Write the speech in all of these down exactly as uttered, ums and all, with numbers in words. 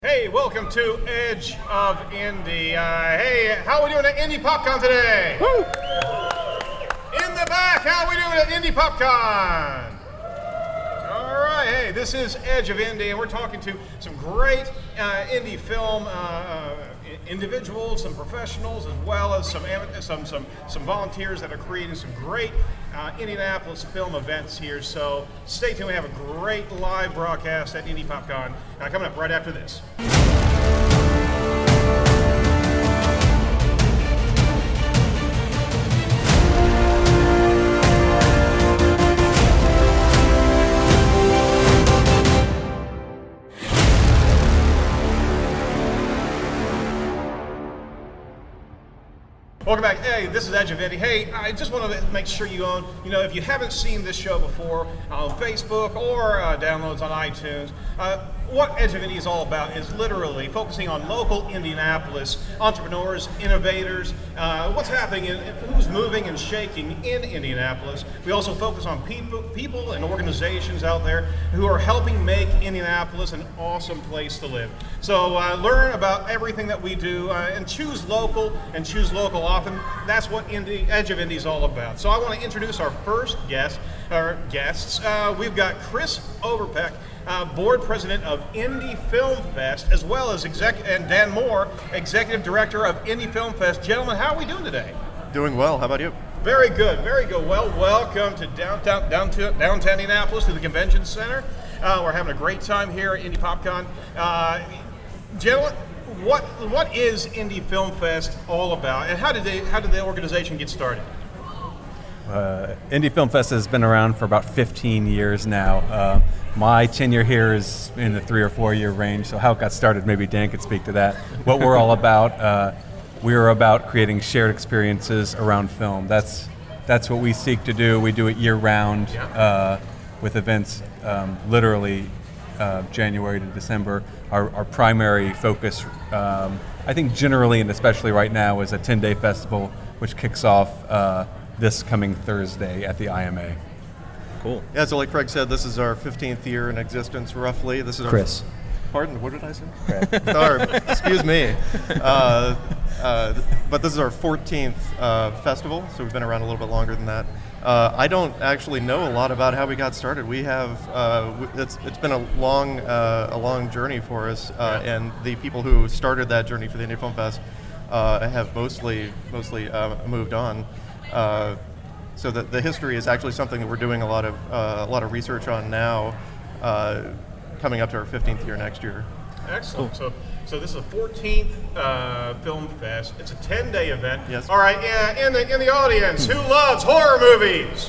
Hey, welcome to Edge of Indie. Uh, hey, how are we doing at Indie PopCon today? Woo! In the back, how are we doing at Indie PopCon? All right, hey, this is Edge of Indie, and we're talking to some great uh, indie film uh, uh, individuals, some professionals, as well as some some some some volunteers that are creating some great uh, Indianapolis film events here. So stay tuned. We have a great live broadcast at Indie PopCon uh, coming up right after this. Welcome back. Hey, this is Edge of Indie. Hey, I just want to make sure you own, you know, if you haven't seen this show before on Facebook or uh, downloads on iTunes, uh, what Edge of Indie is all about is literally focusing on local Indianapolis entrepreneurs, innovators, uh, what's happening, in, who's moving and shaking in Indianapolis. We also focus on people, people and organizations out there who are helping make Indianapolis an awesome place to live. So uh, learn about everything that we do uh, and choose local and choose local often. That's what Indie, Edge of Indie is all about. So I want to introduce our first guest, our guests. Uh, we've got Chris Overpeck, Uh, board president of Indie Film Fest, as well as exec and Dan Moore, executive director of Indie Film Fest. Gentlemen, how are we doing today? Doing well. How about you? Very good, very good. Well, welcome to downtown, down to, downtown Indianapolis, to the Convention Center. Uh, we're having a great time here at Indie PopCon. Uh, gentlemen, what what is Indie Film Fest all about, and how did they how did the organization get started? Uh, Indie Film Fest has been around for about fifteen years now. Uh, my tenure here is in the three or four year range, so how it got started, maybe Dan could speak to that. What we're all about, uh, we are about creating shared experiences around film. That's that's what we seek to do. We do it year round uh, with events um, literally uh, January to December. Our, our primary focus, um, I think generally and especially right now, is a ten day festival which kicks off uh, this coming Thursday at the I M A. Cool. Yeah, so like Craig said, this is our fifteenth year in existence, roughly. This is Chris. Our, pardon, what did I say? Sorry, excuse me. Uh, uh, but this is our fourteenth uh, festival, so we've been around a little bit longer than that. Uh, I don't actually know a lot about how we got started. We have, uh, it's, it's been a long, uh, a long journey for us, uh, and the people who started that journey for the Indie Film Fest uh, have mostly, mostly uh, moved on. Uh, so the, the history is actually something that we're doing a lot of uh, a lot of research on now, uh, coming up to our fifteenth year next year. Excellent. Cool. So, so this is the fourteenth uh, Film Fest. It's a ten day event. Yes. All right. Uh, in the in the audience, who loves horror movies?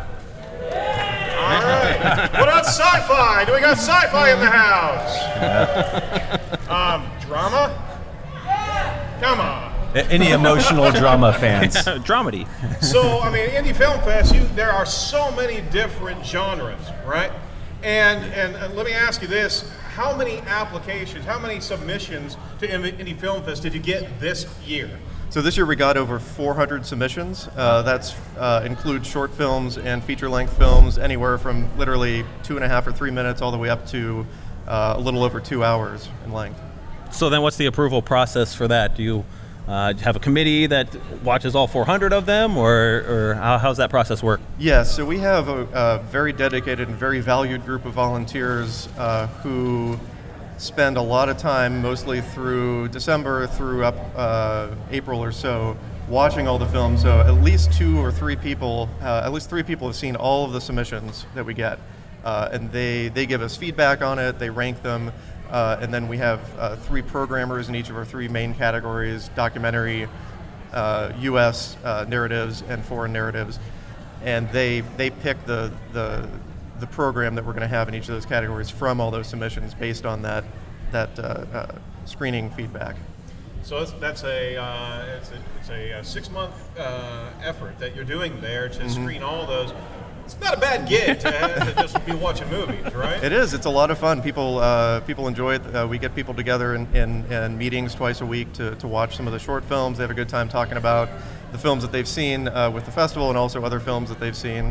All right. What about sci-fi? Do we got sci-fi in the house? um, drama? Come on. Any emotional drama fans? Dramedy. So, I mean, Indie Film Fest, you, there are so many different genres, right? And, and and let me ask you this, how many applications, how many submissions to Indie Film Fest did you get this year? So this year we got over four hundred submissions. Uh, that's uh, includes short films and feature-length films, anywhere from literally two and a half or three minutes all the way up to uh, a little over two hours in length. So then what's the approval process for that? Do you Uh, have a committee that watches all four hundred of them, or, or how, how's that process work? Yes, so we have a, a very dedicated and very valued group of volunteers uh, who spend a lot of time, mostly through December through up uh, April or so, watching all the films. So at least two or three people, uh, at least three people have seen all of the submissions that we get, uh, and they, they give us feedback on it, they rank them. Uh, and then we have uh, three programmers in each of our three main categories: documentary, uh, U S uh, narratives, and foreign narratives. And they they pick the the the program that we're going to have in each of those categories from all those submissions based on that that uh, uh, screening feedback. So that's, that's a uh, it's a, it's a, a six month uh, effort that you're doing there to mm-hmm. screen all those. It's not a bad gig to, to just be watching movies, right? It is. It's a lot of fun. People uh, people enjoy it. Uh, we get people together in, in, in meetings twice a week to, to watch some of the short films. They have a good time talking about the films that they've seen uh, with the festival and also other films that they've seen.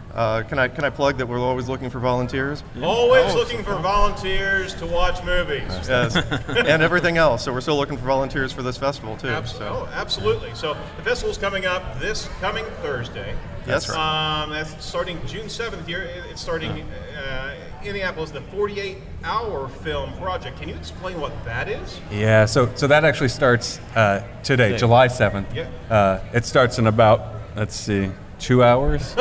Uh, can I can I plug that we're always looking for volunteers? Always looking for volunteers to watch movies. Yes, and everything else. So we're still looking for volunteers for this festival too. Abs- So. Oh, absolutely. So the festival's coming up this coming Thursday. That's right. Um, that's starting June seventh here. It's starting uh, Indianapolis, the forty-eight hour film project. Can you explain what that is? Yeah, so so that actually starts uh, today, July seventh. Yeah. Uh, it starts in about, let's see, two hours.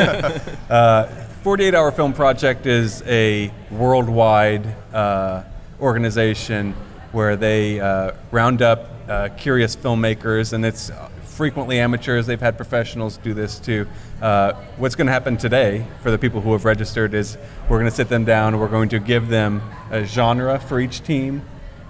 uh, forty-eight hour Film Project is a worldwide uh, organization where they uh, round up uh, curious filmmakers, and it's frequently amateurs. They've had professionals do this too. Uh, what's going to happen today for the people who have registered is we're going to sit them down and we're going to give them a genre for each team,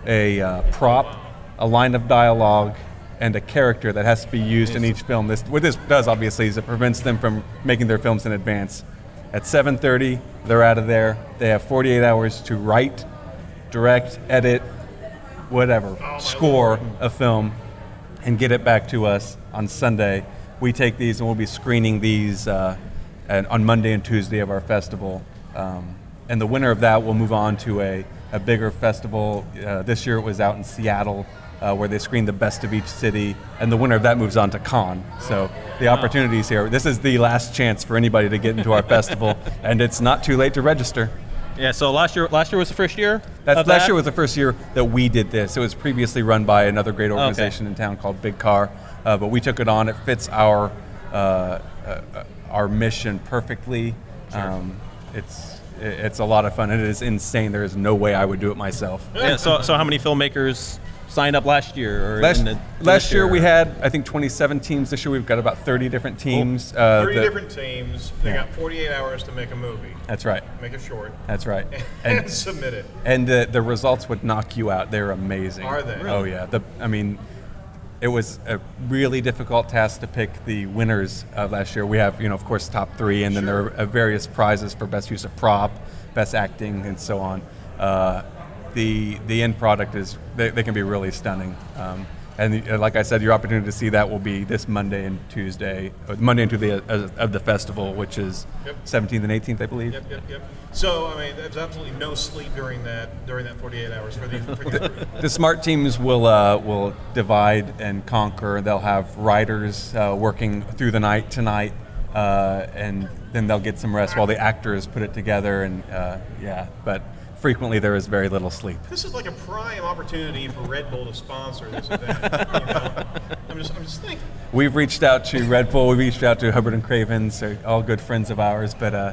a uh, prop, a line of dialogue, and a character that has to be used in each film. This, what this does, obviously, is it prevents them from making their films in advance. At seven thirty, they're out of there. They have forty-eight hours to write, direct, edit, whatever, score a film, and get it back to us on Sunday. We take these and we'll be screening these uh, and on Monday and Tuesday of our festival. Um, and the winner of that will move on to a, a bigger festival. Uh, this year it was out in Seattle, uh, where they screened the best of each city, and the winner of that moves on to Cannes. So the opportunities here, this is the last chance for anybody to get into our festival, and it's not too late to register. Yeah. So last year, last year was the first year. That's, of last that? year was the first year that we did this. It was previously run by another great organization in town called Big Car, uh, but we took it on. It fits our uh, uh, our mission perfectly. Um, it's it's a lot of fun. It is insane. There is no way I would do it myself. Yeah. So so how many filmmakers signed up last year? Or Last, in the, last this year we had, I think, twenty-seven teams. This year we've got about thirty different teams. Uh, thirty that- different teams. They got forty-eight hours to make a movie. That's right. Make it short. That's right. And, And submit it. and the, the results would knock you out. They're amazing. Are they? Oh yeah. The I mean, it was a really difficult task to pick the winners of last year. We have, you know, of course, top three, and then there are uh, various prizes for best use of prop, best acting, and so on. Uh, the the end product is they, they can be really stunning. Um, and uh, like I said, your opportunity to see that will be this Monday and Tuesday, uh, Monday and Tuesday uh, of the festival, which is Yep. seventeenth and eighteenth, I believe. Yep, yep, yep. So I mean, there's absolutely no sleep during that during that forty-eight hours for the. For the The smart teams will uh, will divide and conquer. They'll have writers uh, working through the night tonight, uh, and then they'll get some rest while the actors put it together. And uh, yeah, but frequently there is very little sleep. This is like a prime opportunity for Red Bull to sponsor this event. You know? I'm just, I'm just thinking. We've reached out to Red Bull. We've reached out to Hubbard and Cravens. They're all good friends of ours, but uh,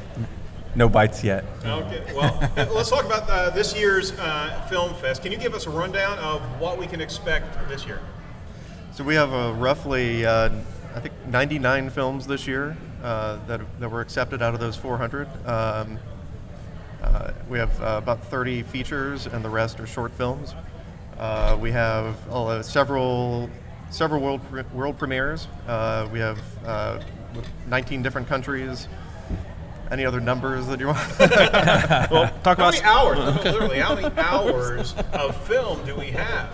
no bites yet. Okay, well, let's talk about uh, this year's uh, Film Fest. Can you give us a rundown of what we can expect this year? So we have uh, roughly, uh, I think, ninety-nine films this year uh, that that were accepted out of those four hundred. Um, uh, we have uh, about thirty features, and the rest are short films. Uh, we have uh, several several world pre- world premieres. Uh, we have uh, nineteen different countries. Any other numbers that you want? Well, talk How about many hours, literally, how many hours of film do we have?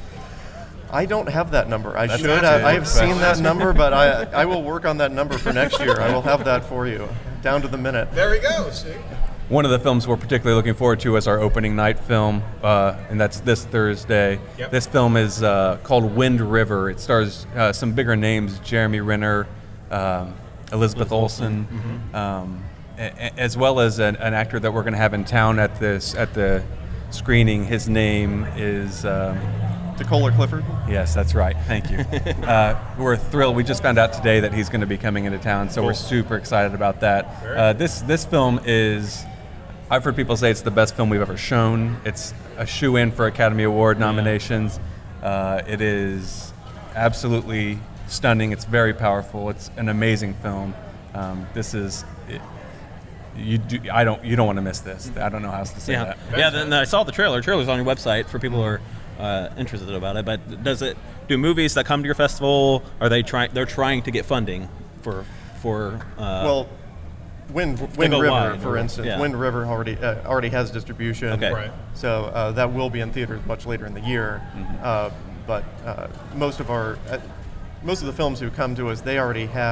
I don't have that number. I That's should. not Have, it. I have seen that number, but I I will work on that number for next year. I will have that for you, down to the minute. There we go, see? One of the films we're particularly looking forward to is our opening night film, uh, and that's this Thursday. Yep. This film is uh, called Wind River. It stars uh, some bigger names: Jeremy Renner, um, Elizabeth Olsen, Mm-hmm. um, a- a- as well as an, an actor that we're going to have in town at this at the screening. His name is. Um, DeCola Clifford. Yes, that's right. Thank you. uh, we're thrilled. We just found out today that he's going to be coming into town, so we're super excited about that. Uh, this this film is. I've heard people say it's the best film we've ever shown. It's a shoe-in for Academy Award nominations. Uh, it is absolutely stunning. It's very powerful. It's an amazing film. Um, this is. It, you do. I don't. You don't want to miss this. I don't know how else to say yeah, that. yeah. Then I saw the trailer. The trailer's on your website for people who are uh, interested about it. But does it do movies that come to your festival? Are they trying? They're trying to get funding for for. Uh, Well, Wind Wind go River, wide, for or- instance, yeah. Wind River already uh, already has distribution. Okay. Right. So uh, that will be in theaters much later in the year. Uh, but uh, most of our uh, most of the films who come to us, they already have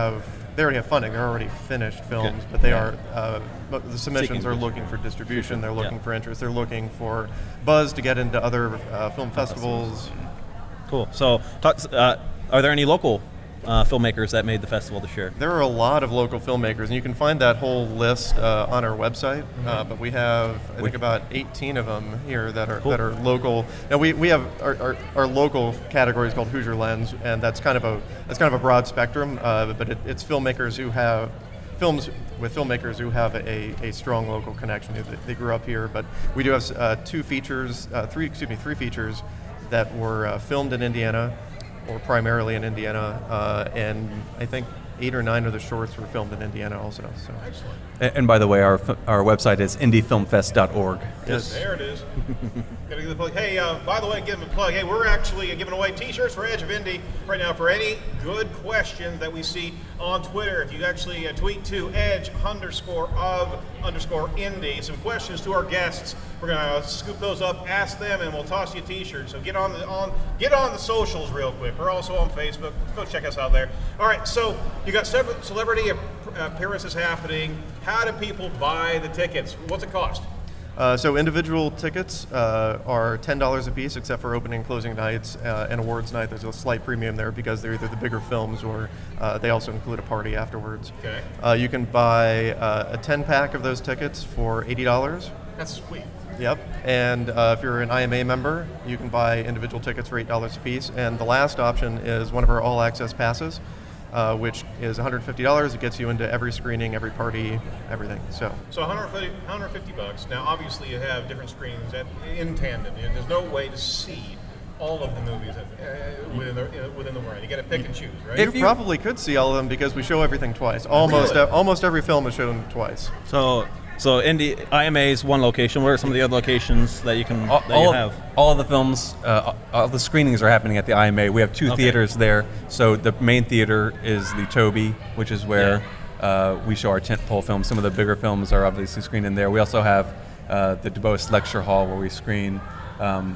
they already have funding. They're already finished films, but they Yeah. are uh, but the submissions Seeking are looking for distribution. They're looking Yeah. for interest. They're looking for buzz to get into other uh, film festivals. Cool. So, talk, uh, are there any local uh, filmmakers that made the festival this year? There are a lot of local filmmakers, and you can find that whole list uh, on our website. Uh, but we have, I think, about eighteen of them here that are Cool. that are local. Now we, we have our, our, our local category is called Hoosier Lens, and that's kind of a that's kind of a broad spectrum. Uh, but it, it's filmmakers who have films with filmmakers who have a, a strong local connection. They, they grew up here, but we do have uh, two features, uh, three excuse me, three features that were uh, filmed in Indiana, or primarily in Indiana, uh, and I think eight or nine of the shorts were filmed in Indiana also. So. Excellent. And, and by the way, our f- our website is indie film fest dot org. Yes. There it is. Gotta give the plug. Hey, uh, by the way, give them a plug. Hey, we're actually giving away T-shirts for Edge of Indie right now for any good questions that we see on Twitter. If you actually uh, tweet to Edge underscore of underscore Indie some questions to our guests, we're gonna scoop those up, ask them, and we'll toss you a T-shirt. So get on the on get on the socials real quick. We're also on Facebook. Go check us out there. All right. So you got several celebrity appearances happening. How do people buy the tickets? What's it cost? Uh, so individual tickets uh, are ten dollars a piece, except for opening and closing nights uh, and awards night. There's a slight premium there because they're either the bigger films or uh, they also include a party afterwards. Okay. Uh, you can buy uh, a ten pack of those tickets for eighty dollars. That's sweet. Yep. And uh, if you're an I M A member, you can buy individual tickets for eight dollars a piece. And the last option is one of our all access passes, uh, which is one hundred fifty dollars. It gets you into every screening, every party, everything. So. So one hundred fifty, one hundred fifty bucks. Now, obviously, you have different screenings at, in tandem. You know, there's no way to see all of the movies at, uh, within the uh, within the run. You got to pick and choose, right? You probably could see all of them because we show everything twice. Almost Really? e- almost every film is shown twice. So, so Indie I M A is one location. What are some of the other locations that you can All, that all you of, have? all of the films, uh, all the screenings are happening at the I M A. We have two Okay. theaters there. So the main theater is the Toby, which is where uh, we show our tentpole films. Some of the bigger films are obviously screened in there. We also have uh, the DuBose Lecture Hall where we screen um,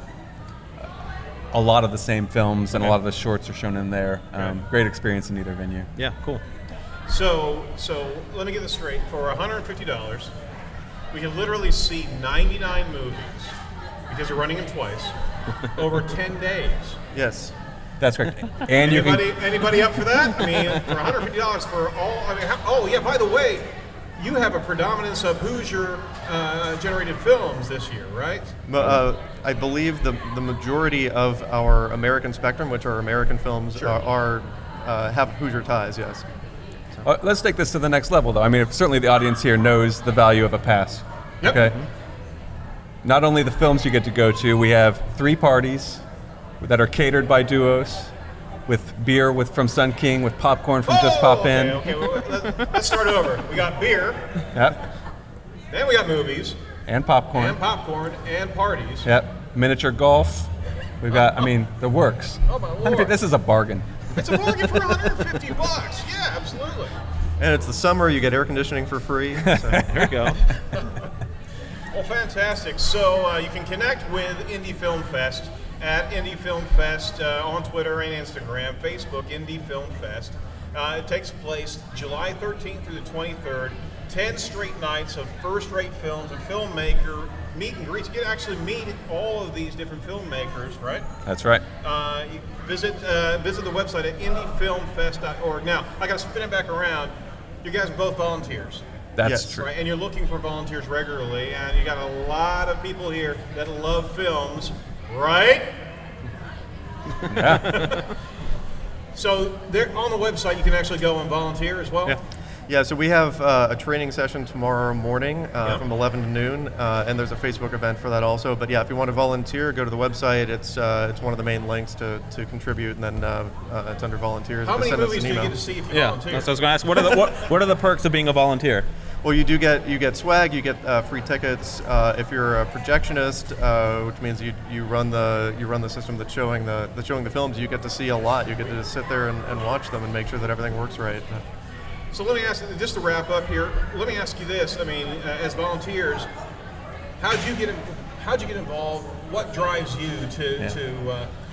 a lot of the same films, and a Okay. lot of the shorts are shown in there. Um, great experience in either venue. Yeah, cool. So, so let me get this straight. For one hundred fifty dollars, we can literally see ninety-nine movies because you're running them twice over ten days. Yes. That's correct. And you Anybody, can, anybody up for that? I mean, for one hundred fifty dollars for all. I mean, how, oh yeah. By the way, you have a predominance of Hoosier uh, generated films this year, right? M- Uh, I believe the the majority of our American spectrum, which are American films, Sure. are, are uh, have Hoosier ties. Yes. Uh, let's take this to the next level, though. I mean, certainly the audience here knows the value of a pass. Yep. Okay. Not only the films you get to go to, we have three parties that are catered by Duos, with beer with from Sun King, with popcorn from Just Pop okay, In. Okay, well, let, let's start over. We got beer, Yep. then we got movies, And popcorn. and popcorn, and parties. Yep. Miniature golf. We've got, I mean, the works. Oh, my one hundred fifty Lord. This is a bargain. It's a bargain for one hundred fifty bucks. Yeah, absolutely. And it's the summer. You get air conditioning for free. So. There you go. Well, fantastic. So uh, you can connect with Indie Film Fest at Indie Film Fest uh, on Twitter and Instagram, Facebook, Indie Film Fest. Uh, it takes place July thirteenth through the twenty-third. ten straight nights of first-rate films and filmmaker meet and greets. You can actually meet all of these different filmmakers, right? That's right. Uh, you visit uh, visit the website at indie film fest dot org. Now, I got to spin it back around. You guys are both volunteers. That's Yes. true. Right, and you're looking for volunteers regularly, and you got a lot of people here that love films, right? So there on the website, you can actually go and volunteer as well. Yeah. Yeah, so we have uh, a training session tomorrow morning uh, Yeah. from eleven to noon, uh, and there's a Facebook event for that also. But yeah, if you want to volunteer, go to the website. It's uh, it's one of the main links to, to contribute, and then uh, uh, it's under volunteers. How Just many send us movies an do you email. get to see if you Yeah. volunteer? That's what I was going to ask. What are the what, what are the perks of being a volunteer? Well, you do get you get swag, you get uh, free tickets. Uh, if you're a projectionist, uh, which means you, you run the you run the system that's showing the that's showing the films, you get to see a lot. You get to just sit there and, and watch them and make sure that everything works right. So let me ask, just to wrap up here, let me ask you this. I mean, uh, as volunteers, how'd you get in, how'd you get involved? What drives you to Yeah. to uh,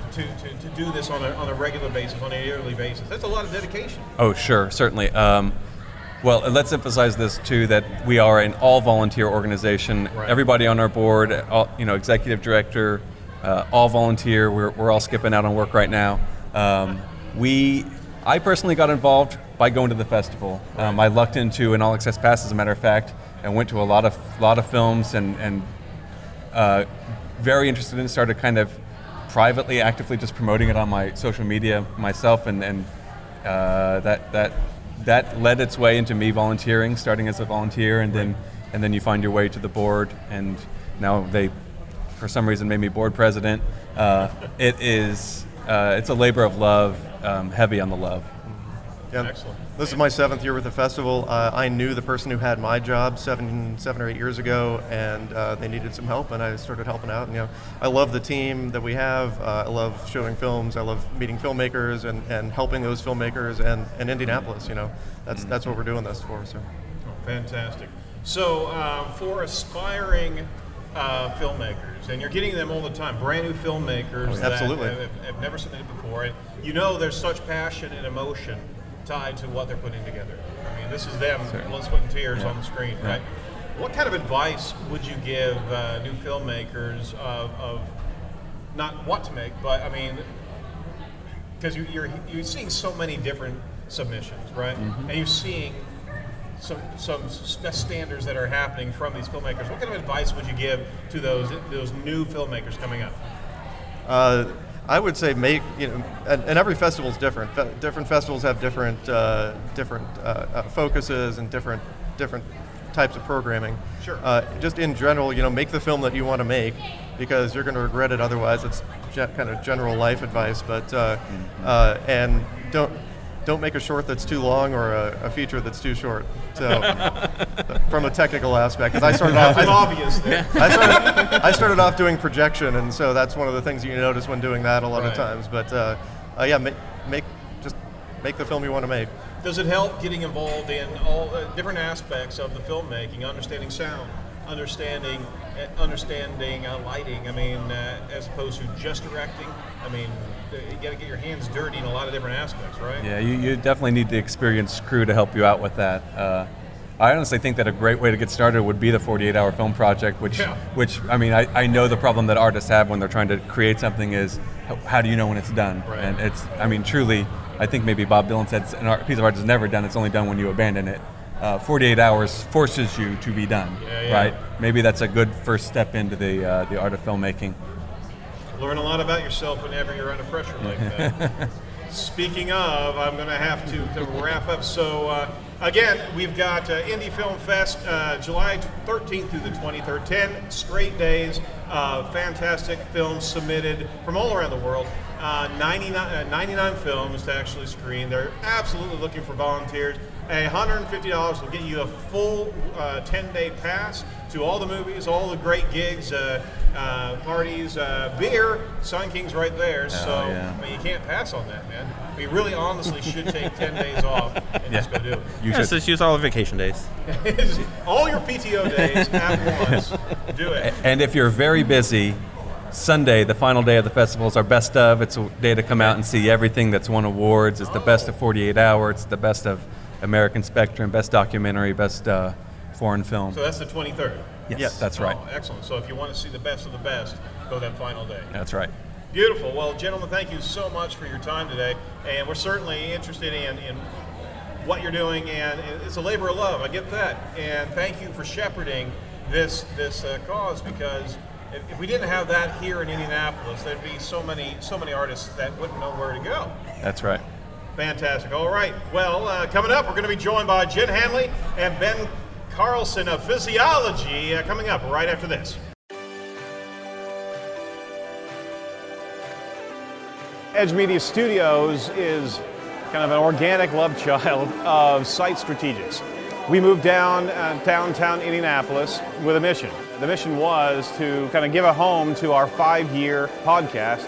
to, to, to do this on a, on a regular basis, on a yearly basis? That's a lot of dedication. Oh, sure, certainly. Um, well, let's emphasize this too, that we are an all-volunteer organization. Right. Everybody on our board, all, you know, executive director, uh, all volunteer. We're, we're all skipping out on work right now. Um, we, I personally got involved by going to the festival. Right. Um, I lucked into an all-access pass, as a matter of fact, and went to a lot of lot of films, and, and uh, very interested in it. Started kind of privately, actively just promoting it on my social media myself, and, and uh, that that that led its way into me volunteering, starting as a volunteer, and then and then you find your way to the board, and now they, for some reason, made me board president. Uh, it is uh, it's a labor of love, um, heavy on the love. Yeah. Excellent. This is my seventh year with the festival. Uh, I knew the person who had my job seven, seven or eight years ago, and uh, they needed some help, and I started helping out. And, you know, I love the team that we have. Uh, I love showing films. I love meeting filmmakers and, and helping those filmmakers. And, and Indianapolis, you know, that's that's what we're doing this for. So. Oh, fantastic. So um, for aspiring uh, filmmakers, and you're getting them all the time, brand new filmmakers Oh, absolutely. that have, have never submitted before, and you know there's such passion and emotion tied to what they're putting together. I mean, this is them, blood, sweat, and tears Yeah. on the screen, Yeah. right? What kind of advice would you give uh, new filmmakers of, of not what to make, but I mean, because you, you're you're seeing so many different submissions, right? Mm-hmm. And you're seeing some some best standards that are happening from these filmmakers. What kind of advice would you give to those those new filmmakers coming up? Uh, I would say make, you know, and, and every festival is different. Fe- different festivals have different uh, different uh, uh, focuses and different different types of programming. Sure. Uh, just in general, you know, make the film that you want to make, because you're going to regret it otherwise. It's ge- kind of general life advice, but uh, uh, and don't don't make a short that's too long or a, a feature that's too short. So, from a technical aspect, because I started off, That's I, obvious there. I started, I started off doing projection, and so that's one of the things you notice when doing that a lot Right. of times. But uh, uh, yeah, make, make just make the film you want to make. Does it help getting involved in all uh, different aspects of the filmmaking, understanding sound, understanding uh, understanding uh, lighting? I mean, uh, as opposed to just directing. I mean, uh, you got to get your hands dirty in a lot of different aspects, right? Yeah, you, you definitely need the experienced crew to help you out with that. Uh, I honestly think that a great way to get started would be the forty-eight hour film project, which, Yeah. which I mean, I, I know the problem that artists have when they're trying to create something is, how, how do you know when it's done? Right. And it's, I mean, truly, I think maybe Bob Dylan said, an art, piece of art is never done, it's only done when you abandon it. Uh, forty-eight hours forces you to be done, Yeah, yeah. right? Maybe that's a good first step into the, uh, the art of filmmaking. Learn a lot about yourself whenever you're under pressure like that. Speaking of, I'm going to have to, to wrap up. So, uh, again, we've got uh, Indie Film Fest, uh, July thirteenth through the twenty-third. ten straight days of fantastic films submitted from all around the world. Uh, ninety-nine, uh, ninety-nine films to actually screen. They're absolutely looking for volunteers. one hundred fifty dollars will get you a full uh, ten-day pass to all the movies, all the great gigs, uh, uh, parties, uh, beer. Sun King's right there, so yeah. I mean, you can't pass on that, man. We really honestly should take ten days off and just go do it. You Yeah, should. so just use all the vacation days. All your P T O days at once. Do it. And if you're very busy, Sunday, the final day of the festival, is our best of. It's a day to come out and see everything that's won awards. It's the best of forty-eight hour. It's the best of American Spectrum, best documentary, best uh, foreign film. So that's the twenty-third. Yes, Yes. that's right. Oh, excellent. So if you want to see the best of the best, go that final day. That's right. Beautiful. Well, gentlemen, thank you so much for your time today. And we're certainly interested in, in what you're doing, and it's a labor of love. I get that. And thank you for shepherding this this uh, cause, because if, if we didn't have that here in Indianapolis, there'd be so many so many artists that wouldn't know where to go. That's right. Fantastic. All right. Well, uh, coming up, we're going to be joined by Jen Hanley and Ben Carlson of Physiology, uh, coming up right after this. Edge Media Studios is kind of an organic love child of Site Strategics. We moved down uh, downtown Indianapolis with a mission. The mission was to kind of give a home to our five-year podcast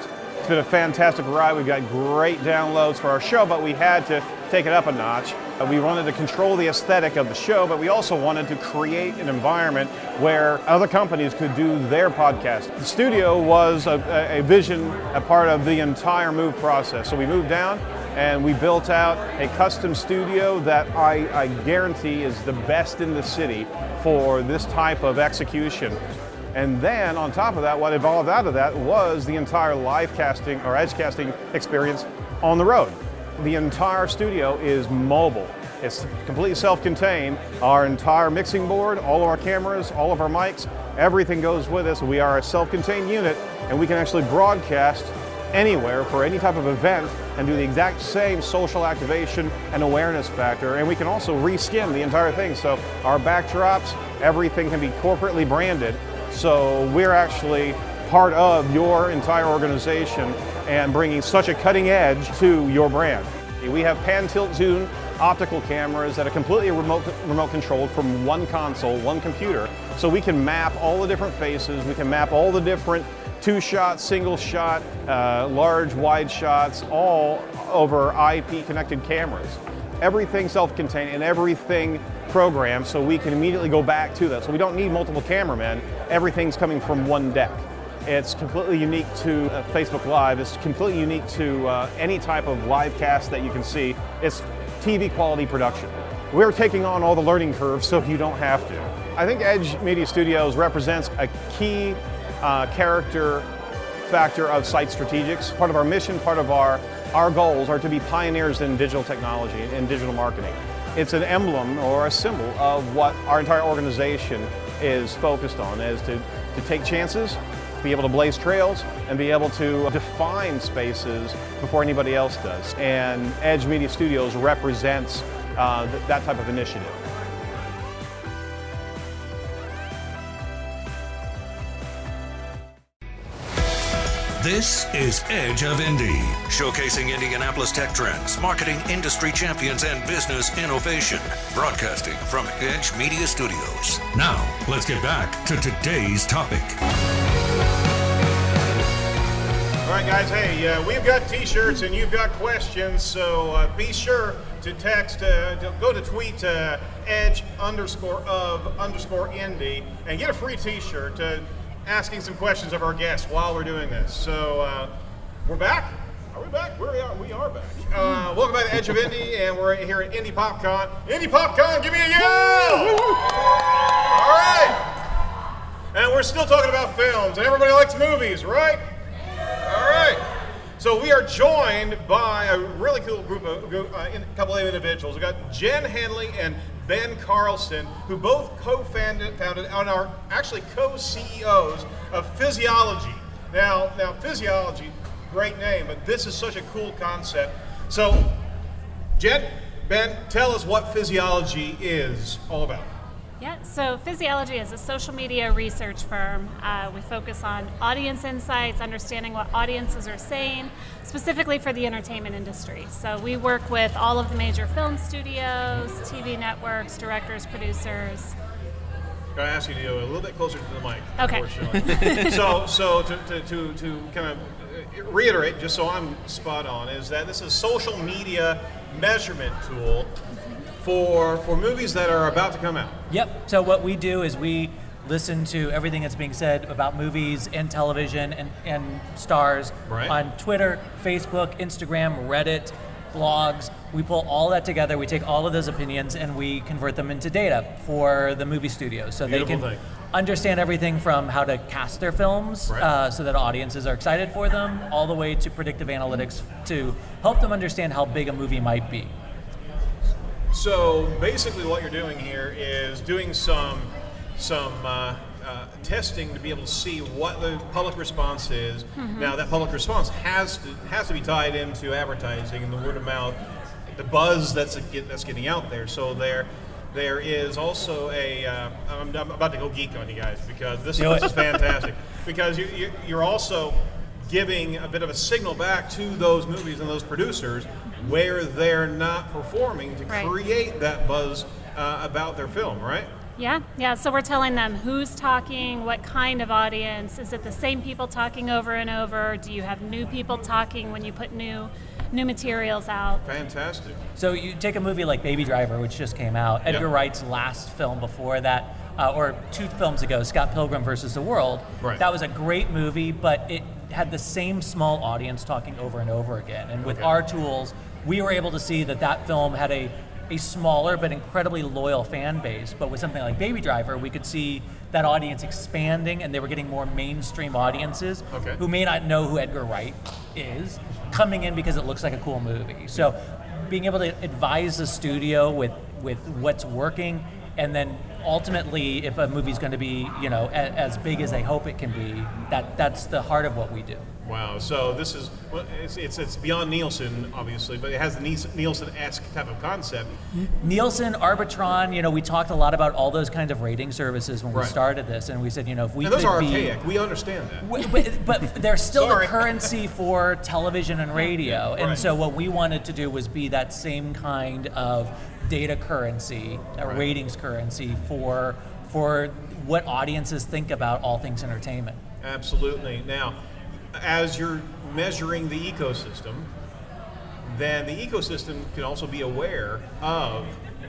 It's been a fantastic ride. We've got great downloads for our show, but we had to take it up a notch. Uh, we wanted to control the aesthetic of the show, but we also wanted to create an environment where other companies could do their podcast. The studio was a, a vision, a part of the entire move process. So we moved down and we built out a custom studio that I, I guarantee is the best in the city for this type of execution. And then on top of that, what evolved out of that was the entire live casting or edge casting experience on the road. The entire studio is mobile. It's completely self-contained. Our entire mixing board, all of our cameras, all of our mics, everything goes with us. We are a self-contained unit, and we can actually broadcast anywhere for any type of event and do the exact same social activation and awareness factor. And we can also reskin the entire thing. So our backdrops, everything can be corporately branded. So we're actually part of your entire organization and bringing such a cutting edge to your brand. We have pan, tilt, zoom optical cameras that are completely remote, remote controlled from one console, one computer. So we can map all the different faces, we can map all the different two shot, single shot, uh, large, wide shots, all over I P connected cameras. Everything self-contained and everything programmed, so we can immediately go back to that. So we don't need multiple cameramen, everything's coming from one deck. It's completely unique to uh, Facebook Live. It's completely unique to uh, any type of live cast that you can see. It's T V quality production. We're taking on all the learning curves so you don't have to. I think Edge Media Studios represents a key uh, character factor of Site Strategics. Part of our mission, part of our, our goals are to be pioneers in digital technology and digital marketing. It's an emblem or a symbol of what our entire organization is focused on, is to, to take chances, be able to blaze trails, and be able to define spaces before anybody else does. And Edge Media Studios represents uh, th that type of initiative. This is Edge of Indy, showcasing Indianapolis tech trends, marketing industry champions, and business innovation. Broadcasting from Edge Media Studios. Now, let's get back to today's topic. All right, guys, hey, uh, we've got t-shirts and you've got questions, so uh, be sure to text, uh, to go to tweet uh, edge underscore of underscore Indy and get a free t-shirt. Uh, asking some questions of our guests while we're doing this. So uh, we're back. Are we back? Where we are? We are back. Uh, welcome back to Edge of Indy, and we're here at Indy PopCon. Indy PopCon, give me a yell! All right. And we're still talking about films, and everybody likes movies, right? All right. So we are joined by a really cool group of uh, a couple of individuals. We've got Jen Henley and Ben Carlson, who both co-founded founded and are actually co-C E Os of Physiology. Now, now Physiology, great name, but this is such a cool concept. So, Jen, Ben, tell us what Physiology is all about. Yeah, so Physiology is a social media research firm. Uh, we focus on audience insights, understanding what audiences are saying, specifically for the entertainment industry. So we work with all of the major film studios, T V networks, directors, producers. I'm going to ask you to go a little bit closer to the mic. Okay. so, so to, to, to, to kind of reiterate, just so I'm spot on, is that this is a social media measurement tool for for movies that are about to come out. Yep. So what we do is we listen to everything that's being said about movies and television and, and stars right. on Twitter, Facebook, Instagram, Reddit, blogs. We pull all that together. We take all of those opinions and we convert them into data for the movie studios, so Beautiful they can thing. understand everything from how to cast their films, right. uh, so that audiences are excited for them, all the way to predictive analytics to help them understand how big a movie might be. So basically what you're doing here is doing some some uh, uh, testing to be able to see what the public response is. Mm-hmm. Now that public response has to has to be tied into advertising and the word of mouth, the buzz that's that's getting out there. So there there is also a uh, I'm, I'm about to go geek on you guys because this, this is fantastic because you, you you're also giving a bit of a signal back to those movies and those producers where they're not performing to right. create that buzz uh, about their film, right? Yeah, yeah. So we're telling them who's talking, what kind of audience. Is it the same people talking over and over? Do you have new people talking when you put new new materials out? Fantastic. So you take a movie like Baby Driver, which just came out, Edgar Yep. Wright's last film before that, uh, or two films ago, Scott Pilgrim versus the World. Right. That was a great movie, but it had the same small audience talking over and over again. And with Okay. our tools, we were able to see that that film had a a smaller but incredibly loyal fan base. But with something like Baby Driver, we could see that audience expanding, and they were getting more mainstream audiences Okay. who may not know who Edgar Wright is, coming in because it looks like a cool movie. So being able to advise the studio with, with what's working, and then ultimately, if a movie's going to be, you know, a, as big as they hope it can be, that that's the heart of what we do. Wow. So this is well, it's, it's it's beyond Nielsen, obviously, but it has the Nielsen-esque type of concept. Nielsen, Arbitron, you know, we talked a lot about all those kinds of rating services when we Right. started this, and we said, you know, if we And those could are be, archaic. We understand that. W- But, but they're still Sorry. the currency for television and radio. And Right. so what we wanted to do was be that same kind of data currency, a Right. ratings currency for for what audiences think about all things entertainment. Absolutely. Now, as you're measuring the ecosystem, then the ecosystem can also be aware of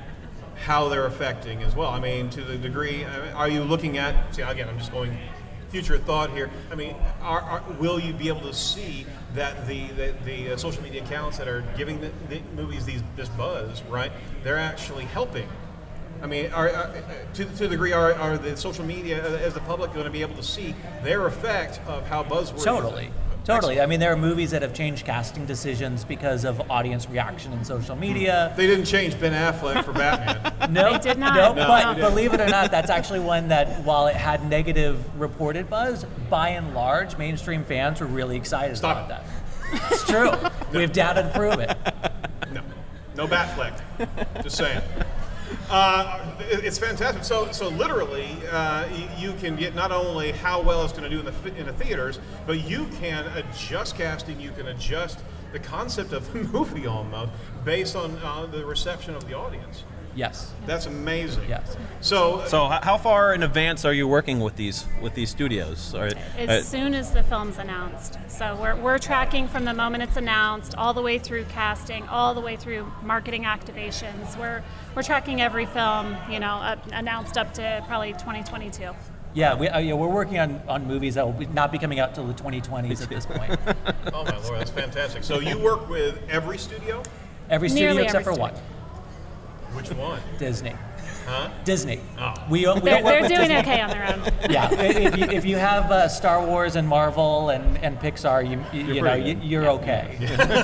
how they're affecting as well. I mean, to the degree, uh, are you looking at, see, again, I'm just going future thought here. I mean, are, are, will you be able to see that the, the, the uh, social media accounts that are giving the, the movies these, this buzz, right, they're actually helping? I mean, are, are, to, to the degree, are, are the social media, uh, as the public, going to be able to see their effect of how buzzworthy? Totally. Totally. I mean, there are movies that have changed casting decisions because of audience reaction in social media. They didn't change Ben Affleck for Batman. No, They did not. No, No, but they didn't. believe it or not, that's actually one that, while it had negative reported buzz, by and large, mainstream fans were really excited Stop about that. It's true. We have data to prove it. No, no Batfleck. Just saying. Uh, it- it's fantastic. So, so literally, uh, y- you can get not only how well it's going to do in the fi- in the theaters, but you can adjust casting. You can adjust the concept of the movie almost based on uh, the reception of the audience. Yes. That's amazing. Yes. So, So h- how far in advance are you working with these with these studios? Or, As uh, soon as the film's announced. So we're, we're tracking from the moment it's announced all the way through casting, all the way through marketing activations. We're we're tracking every film, you know, up, announced up to probably twenty twenty-two. Yeah, we, uh, yeah, we're working on, on movies that will be, not be coming out till the twenty twenties at this point. oh my lord, that's fantastic. So you work with every studio? Every studio Nearly except every for one, studio. Which one? Disney. Huh? Disney. Oh. We, we They're, don't work they're with doing Disney. okay on their own. Yeah, i- if you, if you have uh, Star Wars and Marvel and, and Pixar, you you, you know pretty you, good. you're okay.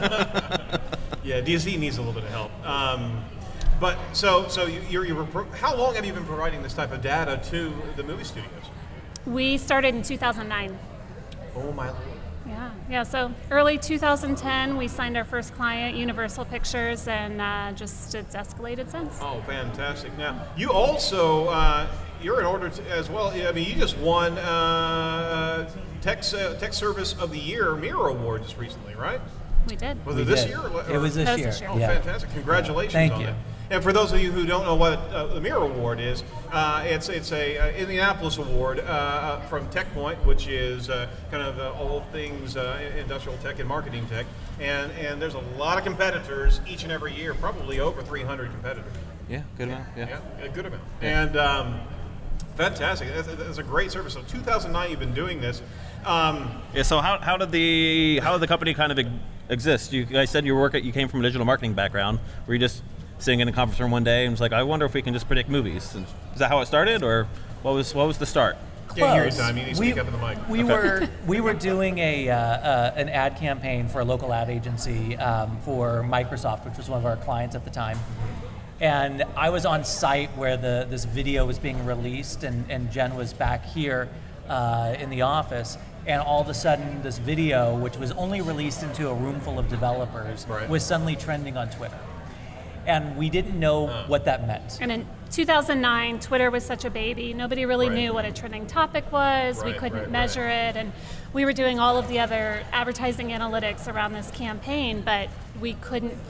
Yeah, D C needs a little bit of help. Um, but so so you, you're, you're pro- how long have you been providing this type of data to the movie studios? We started in two thousand nine. Oh my lord. Yeah, yeah. So early two thousand ten, we signed our first client, Universal Pictures, and uh, just it's escalated since. Oh, fantastic! Now you also uh, you're in order to, as well. I mean, you just won uh, Tech uh, Tech Service of the Year Mirror Award just recently, right? We did. Was We it this did. year? Or, It was this That was year. this year. Oh, Yeah. fantastic! Congratulations Thank on you. that. And for those of you who don't know what uh, the Mirror Award is, uh, it's it's a uh, Indianapolis award uh, from TechPoint, which is uh, kind of uh, all things uh, industrial tech and marketing tech. And and there's a lot of competitors each and every year, probably over three hundred competitors. yeah, good amount. Yeah. Yeah, a good amount. And um, fantastic. That's, that's a great service. So two thousand nine, you've been doing this. Um, Yeah. So how, how did the how did the company kind of ex- exist? You guys said you work at you came from a digital marketing background. Were you just sitting in a conference room one day and was like, I wonder if we can just predict movies? And is that how it started, or what was what was the start? Can't hear you, Close. Tom. You need to we, speak up in the mic. We were we were doing a uh, uh, an ad campaign for a local ad agency um, for Microsoft, which was one of our clients at the time. And I was on site where the this video was being released, and, and Jen was back here uh, in the office. And all of a sudden, this video, which was only released into a room full of developers, Right. was suddenly trending on Twitter. And we didn't know what that meant. And in two thousand nine, Twitter was such a baby. Nobody really Right. knew what a trending topic was. we Right, couldn't right, measure it. And we were doing all of the other advertising analytics around this campaign, but we couldn't put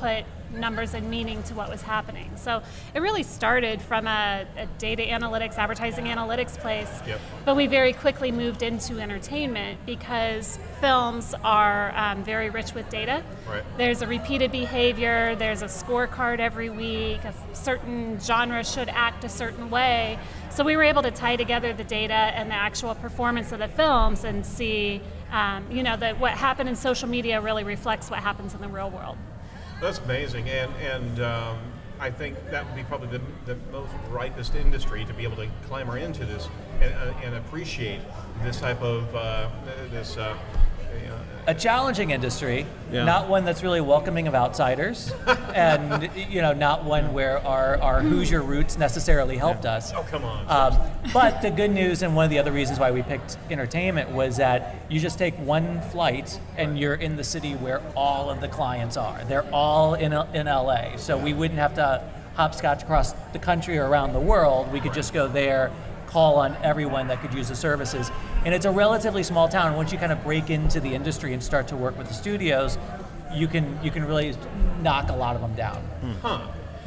numbers and meaning to what was happening. So it really started from a, a data analytics, advertising analytics place, Yep. but we very quickly moved into entertainment because films are um, very rich with data. Right. There's a repeated behavior, there's a scorecard every week, a certain genre should act a certain way. So we were able to tie together the data and the actual performance of the films and see, um, you know, that what happened in social media really reflects what happens in the real world. That's amazing, and and um, I think that would be probably the, the most ripest industry to be able to clamber into this and, uh, and appreciate this type of uh, this. Uh, you know, A challenging industry, Yeah. not one that's really welcoming of outsiders, and you know, not one where our, our Hoosier roots necessarily helped us. Oh, come on. Um, but the good news, and one of the other reasons why we picked entertainment, was that you just take one flight and you're in the city where all of the clients are. They're all in, in L A, so we wouldn't have to hopscotch across the country or around the world. We could just go there, call on everyone that could use the services. And it's a relatively small town. Once you kind of break into the industry and start to work with the studios, you can you can really knock a lot of them down. Huh.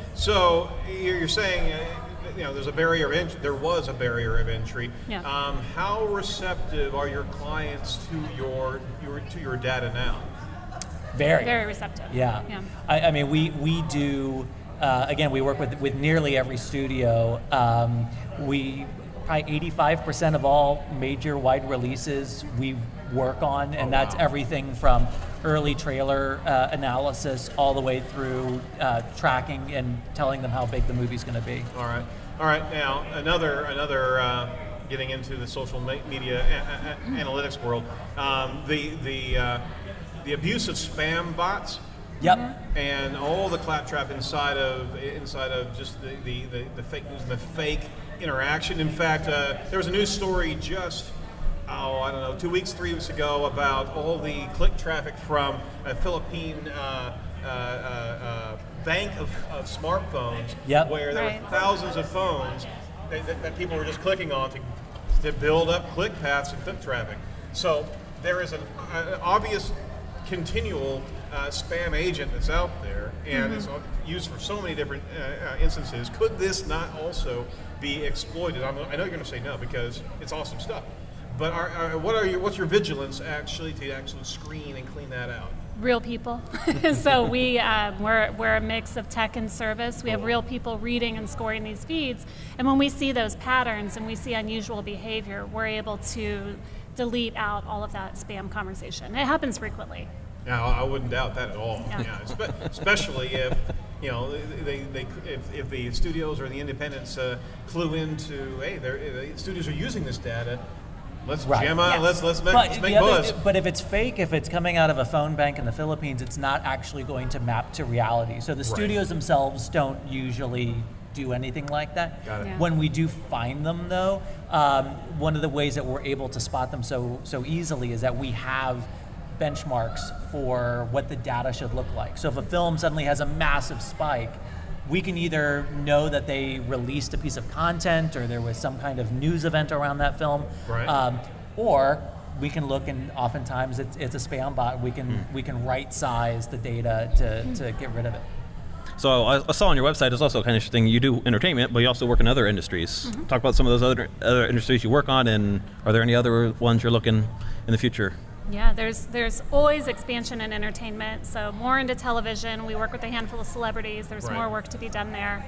So you're you're saying, uh, you know, there's a barrier of entry. There was a barrier of entry. Yeah. Um, how receptive are your clients to your your to your data now? Very. Very receptive. Yeah. Yeah. I, I mean, we we do. Uh, again, we work with with nearly every studio. Um, we probably eighty-five percent of all major wide releases we work on, and Oh, that's wow. everything from early trailer uh, analysis all the way through uh, tracking and telling them how big the movie's going to be. All right. All right. Now another another uh, getting into the social me- media a- a- analytics world. Um, the the uh, the abuse of spam bots. Yep. And all the claptrap inside of inside of just the, the, the, the fake news and the fake interaction. In fact, uh, there was a news story just, oh, I don't know, two weeks, three weeks ago about all the click traffic from a Philippine uh, uh, uh, uh, bank of, of smartphones, Yep. where there Right. were thousands of phones that, that, that people were just clicking on to, to build up click paths and click traffic. So there is an, an obvious continual uh, spam agent that's out there, and it's used for so many different uh, uh, instances. Could this not also be exploited? I'm, I know you're going to say no because it's awesome stuff. But are, are, what are your, what's your vigilance actually to actually screen and clean that out? Real people. So we um, we're we're a mix of tech and service. We have real people reading and scoring these feeds, and when we see those patterns and we see unusual behavior, we're able to delete out all of that spam conversation. It happens frequently. Now, I wouldn't doubt that at all. Yeah. Yeah, espe- especially if you know they, they if, if the studios or the independents uh, clue into, hey, they're- the studios are using this data. Let's Right. jam on. Yes. Let's let's make, But, let's make the other- buzz. but if it's fake, if it's coming out of a phone bank in the Philippines, it's not actually going to map to reality. So the studios themselves don't usually do anything like that. Got it. Yeah. When we do find them, though, um, one of the ways that we're able to spot them so so easily is that we have benchmarks for what the data should look like. So if a film suddenly has a massive spike, we can either know that they released a piece of content or there was some kind of news event around that film, Right. um, or we can look and oftentimes it's, it's a spam bot. We can we can right size the data to, to get rid of it. So I I saw on your website, it's also kind of interesting, you do entertainment, but you also work in other industries. Talk about some of those other other industries you work on, and are there any other ones you're looking in the future? Yeah, there's there's always expansion in entertainment. So more into television. We work with a handful of celebrities. There's Right. more work to be done there.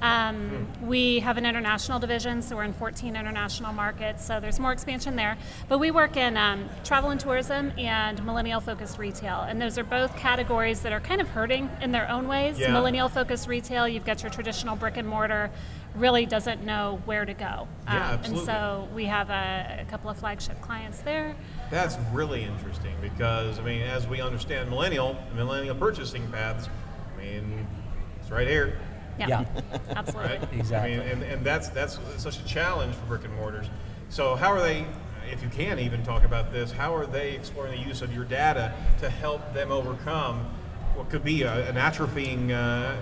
Um, we have an international division, so we're in fourteen international markets. So there's more expansion there. But we work in um, travel and tourism and millennial-focused retail, and those are both categories that are kind of hurting in their own ways. Yeah. Millennial-focused retail, you've got your traditional brick and mortar, really doesn't know where to go. Yeah, Um, absolutely. And so we have a, a couple of flagship clients there. That's really interesting because, I mean, as we understand millennial, millennial purchasing paths, I mean, it's right here, Yeah, Yeah. absolutely. right? Exactly. I mean, and, and that's that's such a challenge for brick and mortars. So how are they, if you can even talk about this, how are they exploring the use of your data to help them overcome what could be a, an atrophying uh,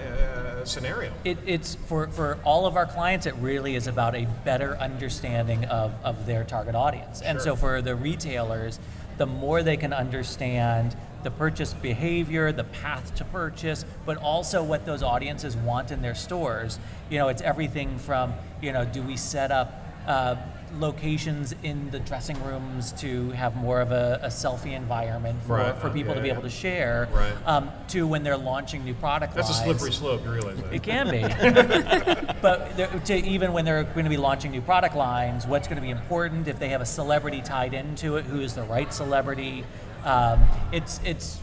uh, scenario? It, it's for, for all of our clients, it really is about a better understanding of, of their target audience. And Sure. so for the retailers, the more they can understand the purchase behavior, the path to purchase, but also what those audiences want in their stores. You know, it's everything from, you know, do we set up uh, locations in the dressing rooms to have more of a, a selfie environment for, Right. for people Yeah, to be yeah. able to share, Right. um, to when they're launching new product That's lines. a slippery slope, you realize that. It can be. But there- to even when they're going to be launching new product lines, what's going to be important, if they have a celebrity tied into it, who is the right celebrity. Um, it's it's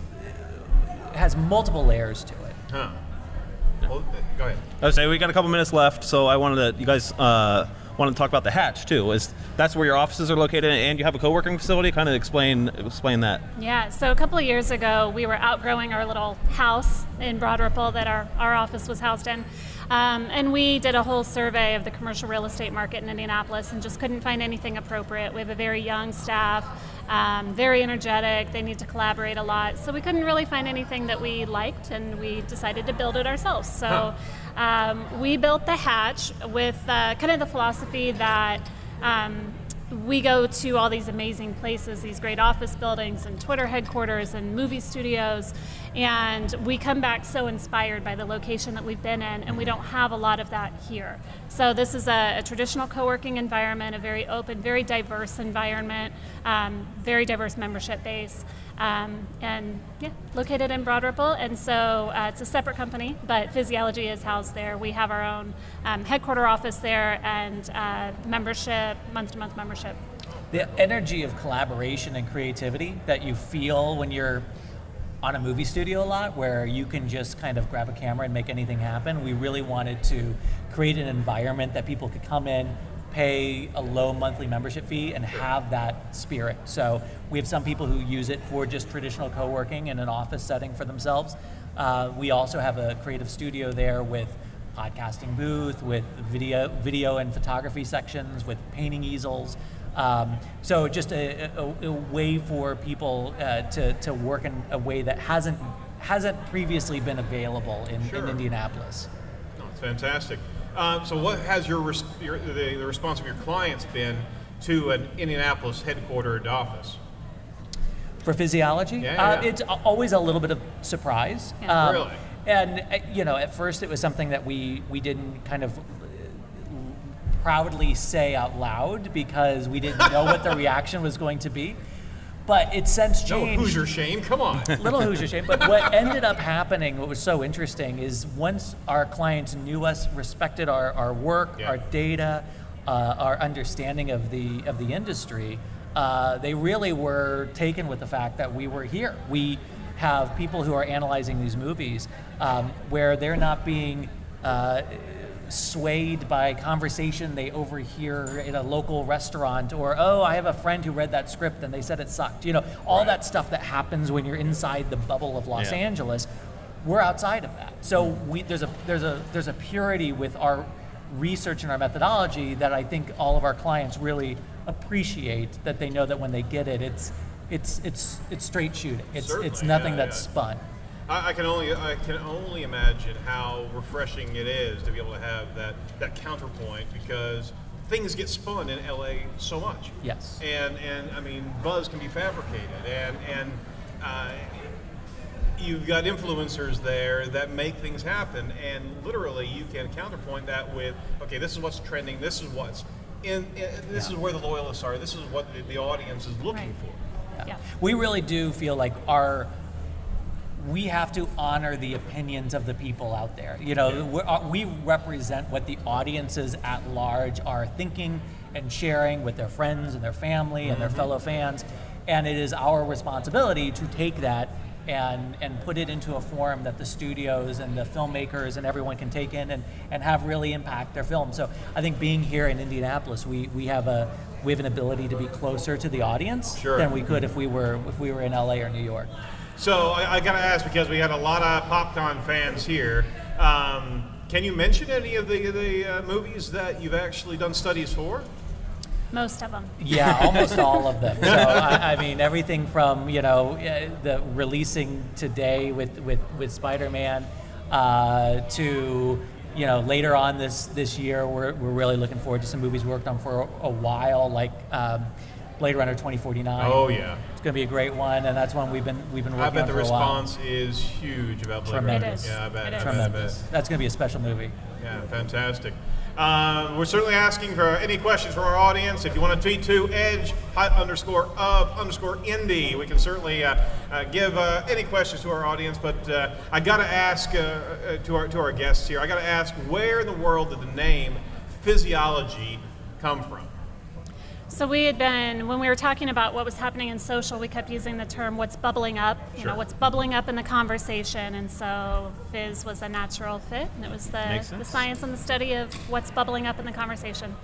it has multiple layers to it. Huh. Well, go ahead. I would say we got a couple minutes left, so I wanted to, you guys uh, wanted to talk about the Hatch too. Is that's where your offices are located, and you have a co-working facility? Kind of explain explain that. Yeah, so a couple of years ago, we were outgrowing our little house in Broad Ripple that our, our office was housed in. Um, and we did a whole survey of the commercial real estate market in Indianapolis and just couldn't find anything appropriate. We have a very young staff, um, very energetic, they need to collaborate a lot. So we couldn't really find anything that we liked, and we decided to build it ourselves. So um, we built the Hatch with uh, kind of the philosophy that um, we go to all these amazing places, these great office buildings and Twitter headquarters and movie studios, and we come back so inspired by the location that we've been in, and we don't have a lot of that here. So this is a, a traditional co-working environment, a very open, very diverse environment, um, very diverse membership base, um, and yeah, located in Broad Ripple. And so uh, it's a separate company, but Physiology is housed there. We have our own um, headquarter office there, and uh, membership, month-to-month membership. The energy of collaboration and creativity that you feel when you're on a movie studio a lot, where you can just kind of grab a camera and make anything happen. We really wanted to create an environment that people could come in, pay a low monthly membership fee, and have that spirit. So we have some people who use it for just traditional co-working in an office setting for themselves. Uh, we also have a creative studio there with podcasting booth, with video, video and photography sections, with painting easels. Um, so just a, a, a way for people uh, to, to work in a way that hasn't hasn't previously been available in, Sure. in Indianapolis. No, it's fantastic. Uh, so what has your, res- your the, the response of your clients been to an Indianapolis headquartered office? For Physiology, Yeah, uh, yeah. it's a- always a little bit of surprise. Yeah. Really? And uh, you know, at first it was something that we we didn't kind of uh, proudly say out loud because we didn't know what the reaction was going to be. But it's since No changed. Hoosier shame, come on. Little Hoosier shame. But what ended up happening, what was so interesting, is once our clients knew us, respected our, our work, Yeah. our data, uh, our understanding of the of the industry, uh, they really were taken with the fact that we were here. We have people who are analyzing these movies um, where they're not being uh, swayed by conversation they overhear in a local restaurant, or, oh, I have a friend who read that script and they said it sucked. You know, all Right. that stuff that happens when you're inside the bubble of Los Yeah. Angeles, we're outside of that. So we, there's a there's a there's a purity with our research and our methodology that I think all of our clients really appreciate, that they know that when they get it, it's it's it's it's straight shooting. It's Certainly, it's nothing yeah, that's yeah. spun. I, I can only I can only imagine how refreshing it is to be able to have that, that counterpoint, because things get spun in L A so much. Yes. And and I mean, buzz can be fabricated, and and uh, you've got influencers there that make things happen, and literally you can counterpoint that with, okay, this is what's trending, this is what's in, in this is where the loyalists are, this is what the, the audience is looking Right. for. Yeah. We really do feel like our we have to honor the opinions of the people out there. You know, we're, uh, we represent what the audiences at large are thinking and sharing with their friends and their family and their fellow fans, and it is our responsibility to take that and and put it into a form that the studios and the filmmakers and everyone can take in and, and have really impact their film. So I think being here in Indianapolis, we, we have a we have an ability to be closer to the audience Sure. than we could if we were if we were in L A or New York. So I, I gotta ask, because we had a lot of PopCon fans here. Um, can you mention any of the the uh, movies that you've actually done studies for? Most of them. Yeah, almost all of them. So I, I mean, everything from you know uh, the releasing today with with with Spider-Man uh, to you know later on this this year, we're we're really looking forward to some movies we worked on for a, a while, like um, Blade Runner twenty forty-nine. Oh yeah. going to be a great one, and that's one we've been we've been I working bet on the for a while. response is huge about Blade Tremendous. Runner. It is. Yeah, I bet. It I is. bet, I bet. Tremendous. That's going to be a special movie. Yeah, fantastic. Um, we're certainly asking for any questions from our audience. If you want to tweet to edge hot underscore of underscore indie, we can certainly uh, uh, give uh, any questions to our audience. But uh, I got to ask uh, uh, to our to our guests here. I got to ask, where in the world did the name Physiology come from? So we had been, when we were talking about what was happening in social, we kept using the term what's bubbling up, you Sure. know, what's bubbling up in the conversation. And so Phys was a natural fit, and it was the, Makes the sense. science and the study of what's bubbling up in the conversation.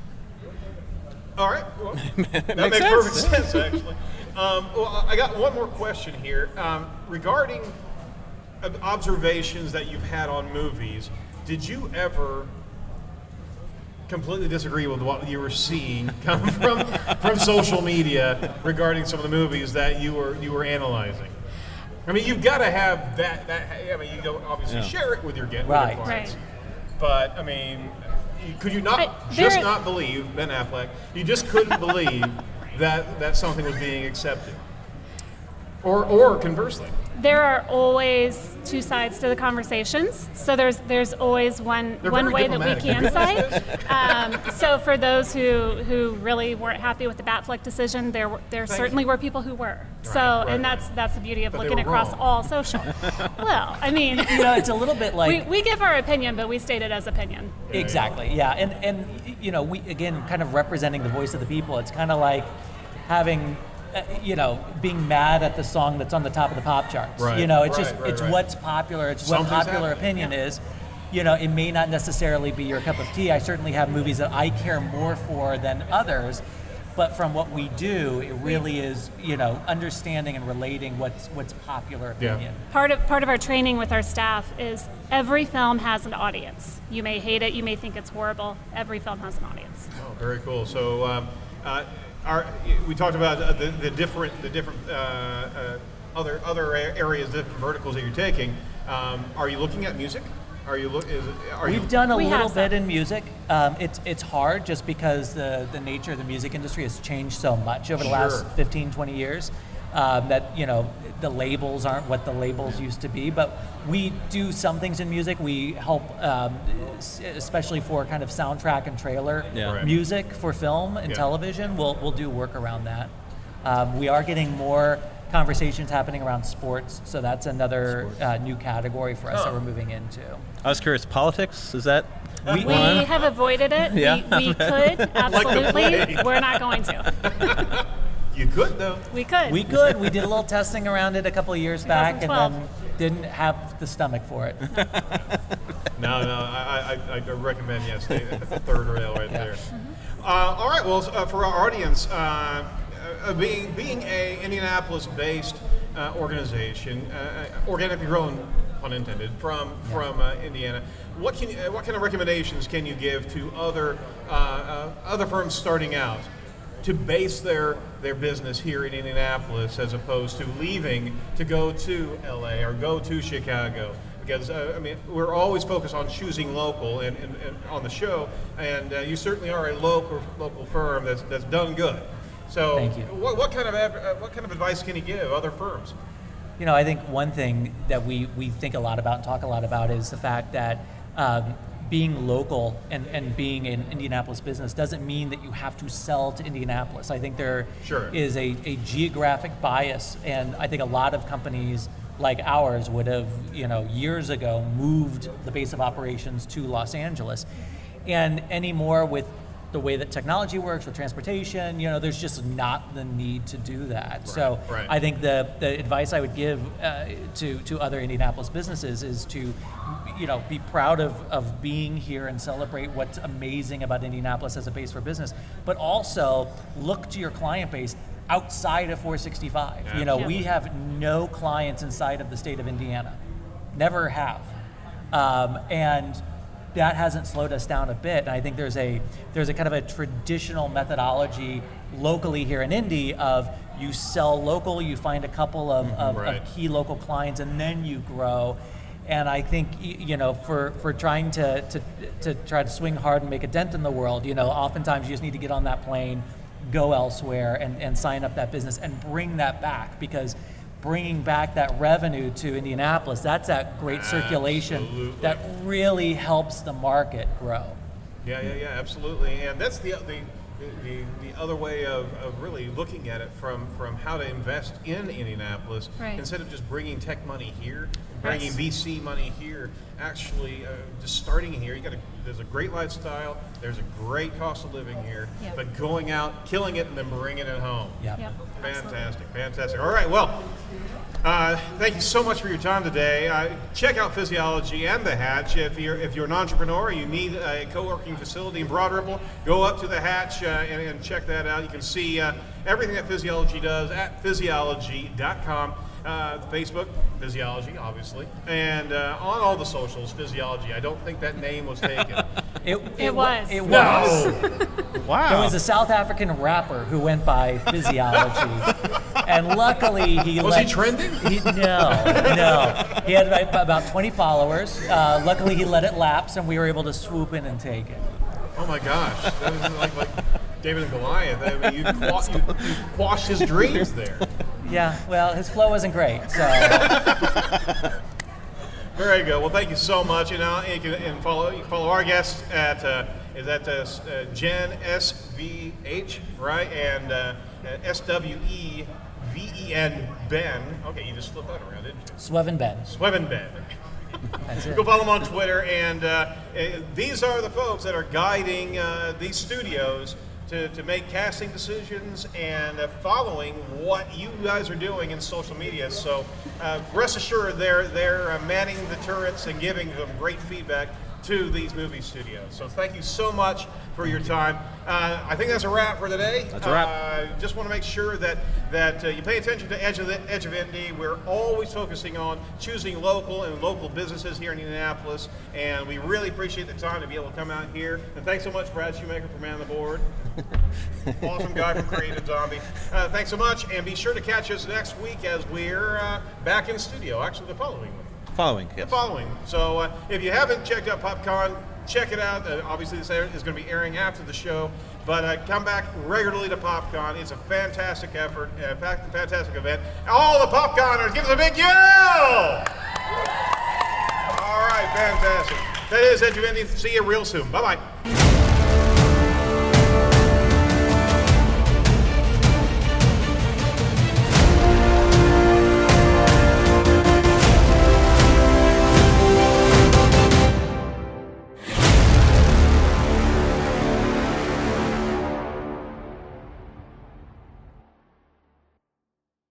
All right, well, that Makes makes sense. perfect sense, actually. Um, well, I got one more question here um, regarding uh, observations that you've had on movies. Did you ever completely disagree with what you were seeing come from from social media regarding some of the movies that you were you were analyzing? I mean, you've got to have that. That I mean, you don't obviously Yeah. share it with your get Right. with your clients. Right. But I mean, you- could you not I- just there- not believe Ben Affleck? You just couldn't believe that that something was being accepted, or or conversely. There are always two sides to the conversations. So there's there's always one They're one very way that we diplomatic. can say. Um, so for those who, who really weren't happy with the Batfleck decision, there were, there Thank certainly you. were people who were. So right, and right. that's that's the beauty of But they looking were across wrong. all social. Well, I mean, You know, it's a little bit like we, we give our opinion, but we state it as opinion. Exactly. Yeah, and and you know, we again kind of representing the voice of the people. It's kind of like having, uh, you know, being mad at the song that's on the top of the pop charts. Right, You know, it's right, just right, it's right. what's popular. It's what Something's popular happening, opinion is. You know, it may not necessarily be your cup of tea. I certainly have movies that I care more for than others. But from what we do, it really is, you know, understanding and relating what's what's popular Yeah. opinion. Part of part of our training with our staff is every film has an audience. You may hate it, you may think it's horrible. Every film has an audience. Oh, very cool. So, um, uh, our, we talked about uh, the, the different, the different uh, uh, other other a- areas, different verticals that you're taking. Um, are you looking at music? Are you look? Is it, are We've you? done a We little have some. bit in music. Um, it's it's hard just because the, the nature of the music industry has changed so much over the last Sure. fifteen, twenty years um, that, you know, the labels aren't what the labels used to be. But we do some things in music. We help, um, s- especially for kind of soundtrack and trailer Yeah. Right. music for film and Yeah. television. We'll, we'll do work around that. Um, we are getting more conversations happening around sports, so that's another uh, new category for us that we're moving into. I was curious, politics, is that We one? have avoided it. Yeah. We, we could, absolutely. plague. We're not going to. You could though. We could. We could. We did a little testing around it a couple of years back, and twenty twelve. then didn't have the stomach for it. No, no. I, I, I recommend yes, stay at the third rail right Yeah. there. Uh, all right. Well, uh, for our audience, uh, uh, being being a Indianapolis-based uh, organization, uh, organically grown, pun intended, from from uh, Indiana, what can you, uh, what kind of recommendations can you give to other uh, uh, other firms starting out to base their their business here in Indianapolis as opposed to leaving to go to L A or go to Chicago? Because uh, I mean, we're always focused on choosing local and, and, and on the show, and uh, you certainly are a local local firm that's that's done good. So, Thank you. What, what kind of ad- uh, what kind of advice can you give other firms? You know, I think one thing that we, we think a lot about and talk a lot about is the fact that um, being local and, and being an Indianapolis business doesn't mean that you have to sell to Indianapolis. I think there Sure. is a, a geographic bias, and I think a lot of companies like ours would have, you know, years ago moved the base of operations to Los Angeles. And anymore with the way that technology works with transportation, you know, there's just not the need to do that. So right. I think the, the advice I would give uh, to, to other Indianapolis businesses is to, you know, be proud of, of being here and celebrate what's amazing about Indianapolis as a base for business, but also look to your client base outside of four sixty-five. You know, we have no clients inside of the state of Indiana, never have. Um, and that hasn't slowed us down a bit. And I think there's a there's a kind of a traditional methodology locally here in Indy of you sell local, you find a couple of, of, right. of key local clients, and then you grow. And I think y- you know, for, for trying to, to to try to swing hard and make a dent in the world, you know, oftentimes you just need to get on that plane, go elsewhere and, and sign up that business and bring that back, because bringing back that revenue to Indianapolis, that's that great circulation Absolutely. that really helps the market grow. Yeah, yeah, yeah, absolutely. And that's the the the, the other way of, of really looking at it from, from how to invest in Indianapolis. Right. Instead of just bringing tech money here, bringing Yes. V C money here, actually uh, just starting here. You got a, there's a great lifestyle. There's a great cost of living here. Yeah. But going out, killing it, and then bringing it home. Yeah. Yep. Fantastic, fantastic. All right, well, uh, thank you so much for your time today. Uh, check out Physiology and The Hatch. If you're if you're an entrepreneur, you need a co-working facility in Broad Ripple, go up to The Hatch uh, and, and check that out. You can see uh, everything that Physiology does at physiology dot com. Uh, Facebook, Physiology, obviously, and uh, on all the socials, Physiology. I don't think that name was taken. It, It wa- was. It was. No. Wow. There was a South African rapper who went by Physiology, and luckily he Was let, he trending? He, no, no. He had about- about twenty followers. Uh, luckily, he let it lapse, and we were able to swoop in and take it. Oh my gosh, that was like, like David and Goliath. I mean, you, qua- you, you quashed his dreams there. Yeah, well, his flow wasn't great, so Very good. Well, thank you so much. And now you can and follow you can follow our guest at uh, is that uh, uh, Jen S V H, right? And uh, S W E V E N Ben. Okay, you just flipped that around, didn't you? Sweven Ben. Sweven Ben. That's it. Go follow them on Twitter. And uh, uh, these are the folks that are guiding uh, these studios to, to make casting decisions and uh, following what you guys are doing in social media. So uh, rest assured they're, they're uh, manning the turrets and giving them great feedback to these movie studios. So thank you so much for your time. Uh, I think that's a wrap for today. That's a wrap. Uh, just want to make sure that, that uh, you pay attention to Edge of, the, Edge of Indy. We're always focusing on choosing local and local businesses here in Indianapolis, and we really appreciate the time to be able to come out here. And thanks so much, Brad Shoemaker, for manning the board. Awesome guy from Creative Zombie. Uh, thanks so much, and be sure to catch us next week as we're uh, back in the studio, actually the following week. Following. The Yes. following. So uh, if you haven't checked out PopCon, check it out. Uh, obviously, this is going to be airing after the show, but uh, come back regularly to PopCon. It's a fantastic effort, a fa- fantastic event. All the PopConners, give us a big yell! All right, fantastic. That is Edge of Indy. See you real soon. Bye-bye.